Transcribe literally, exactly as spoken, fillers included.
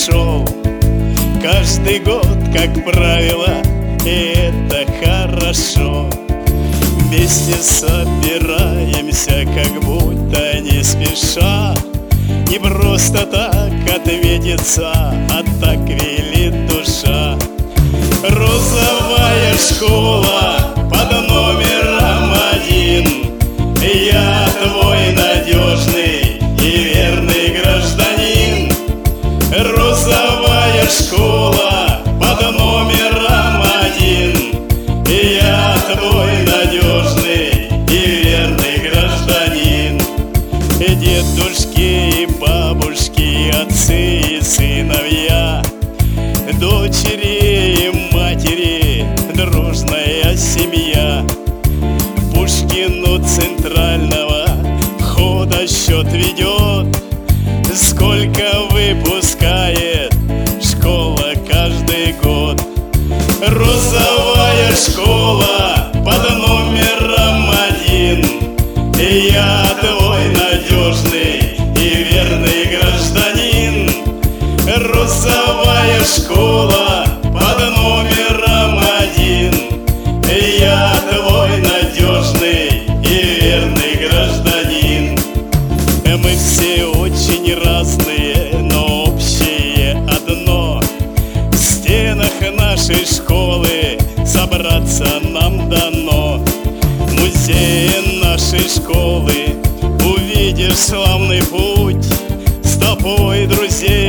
пришел. Каждый год, как правило, и это хорошо. Вместе собираемся, как будто не спеша. Не просто так ответится, а так велит душа. Розовая школа под номером один. Я твой надежный и верный гражданин. Розовая школа под номером один. Я твой надежный и верный гражданин. Дедушки и бабушки, отцы и сыновья, дочери и матери, дружная семья. Пушкину центрального хода счет ведет, сколько выпускает школа каждый год. Розовая школа под номером один. Я твой надежный и верный гражданин. Розовая школа под номером один. Я твой надежный и верный гражданин. Мы все очень разные, но общее одно: в стенах нашей школы собраться нам дано. В музее нашей школы увидишь славный путь с тобой, друзей,